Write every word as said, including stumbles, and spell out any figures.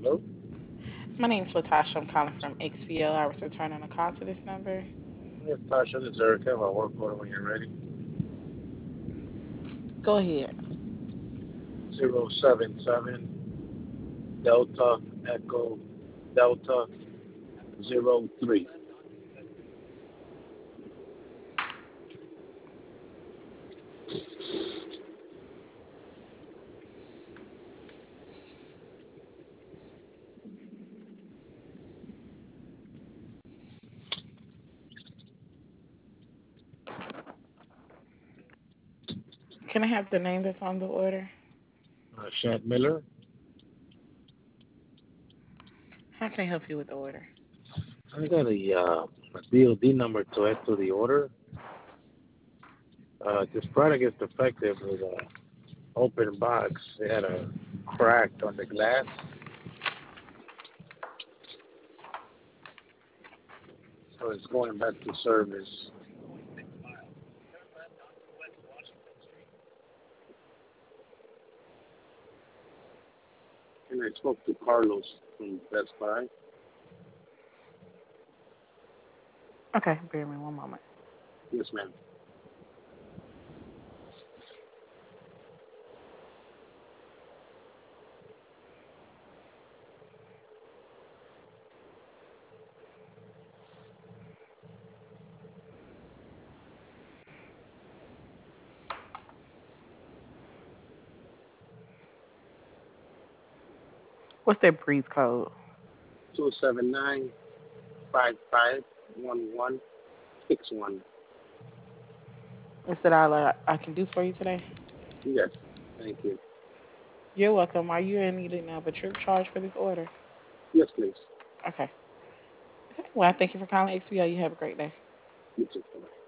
Hello? My name's Latasha. I'm calling from X P L. I was returning a call to this number. Yes, Tasha, this is Erica. My work order when you're ready. Go ahead. Zero seven seven Delta Echo Delta zero three. Can I have the name that's on the order? Uh, Shant Miller. How can I help you with the order? I got a, uh, a D O D number to add to the order. Uh, this product is defective with an open box. It had a crack on the glass, so it's going back to service. And I spoke to Carlos from Best Buy. Okay, bear with me one moment. Yes, ma'am. What's that breeze code? Two seven nine five five one one six one. Is that all I, I can do for you today? Yes, thank you. You're welcome. Are you in needing of a trip charge for this order? Yes, please. Okay. Okay. Well, I thank you for calling X P L. You have a great day. You too.